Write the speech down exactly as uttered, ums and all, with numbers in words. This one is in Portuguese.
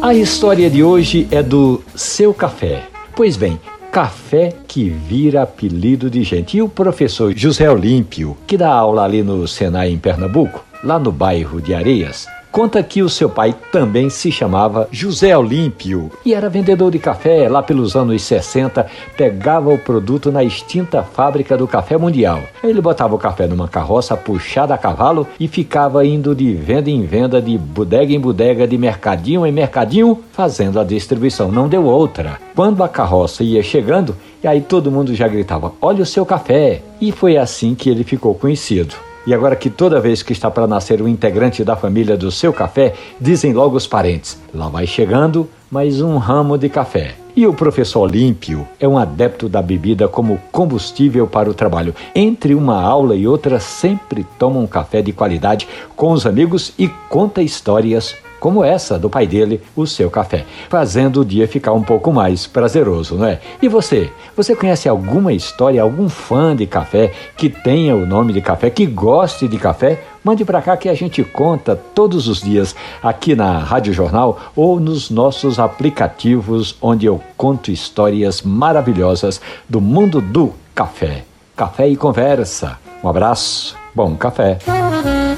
A história de hoje é do Seu Café. Pois bem, café que vira apelido de gente. E o professor José Olímpio, que dá aula ali no Senai em Pernambuco, lá no bairro de Areias, conta que o seu pai também se chamava José Olímpio e era vendedor de café. Lá pelos anos sessenta, pegava o produto na extinta fábrica do Café Mundial. Ele botava o café numa carroça puxada a cavalo e ficava indo de venda em venda, de bodega em bodega, de mercadinho em mercadinho, fazendo a distribuição. Não deu outra. Quando a carroça ia chegando, e aí todo mundo já gritava: "Olha o seu café!" E foi assim que ele ficou conhecido. E agora que toda vez que está para nascer um integrante da família do Seu Café, dizem logo os parentes: "Lá vai chegando mais um ramo de café." E o professor Olímpio é um adepto da bebida como combustível para o trabalho. Entre uma aula e outra, sempre toma um café de qualidade com os amigos e conta histórias como essa do pai dele, o Seu Café, fazendo o dia ficar um pouco mais prazeroso, não é? E você? Você conhece alguma história, algum fã de café que tenha o nome de café, que goste de café? Mande para cá que a gente conta todos os dias aqui na Rádio Jornal ou nos nossos aplicativos, onde eu conto histórias maravilhosas do mundo do café. Café e conversa. Um abraço, bom café.